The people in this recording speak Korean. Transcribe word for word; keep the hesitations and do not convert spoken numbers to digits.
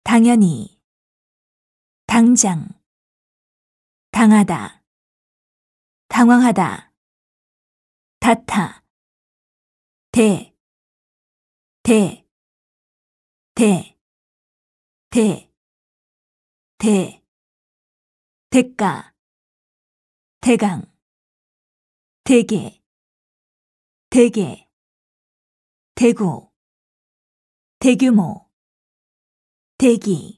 당연히, 당장, 당하다, 당황하다, 닿다, 대, 대, 대, 대, 대, 대가, 대강, 대개, 대개, 대구, 대규모, 대기,